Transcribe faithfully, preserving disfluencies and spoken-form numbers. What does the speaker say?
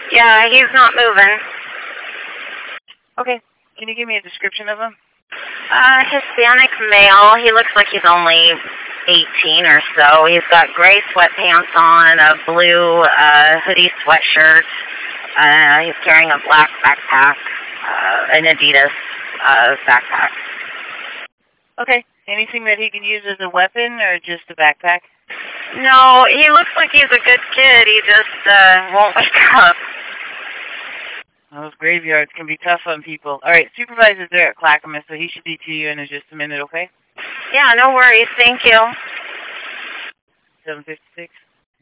Yeah, he's not moving. Okay. Can you give me a description of him? Uh, Hispanic male. He looks like he's only eighteen or so. He's got gray sweatpants on, a blue uh, hoodie sweatshirt. Uh, he's carrying a black backpack, uh, an Adidas uh, backpack. Okay. Anything that he can use as a weapon or just a backpack? No, he looks like he's a good kid. He just uh, won't wake up. Those graveyards can be tough on people. All right, supervisor's there at Clackamas, so he should be to you in just a minute, okay? Yeah, no worries. Thank you. seven fifty-six.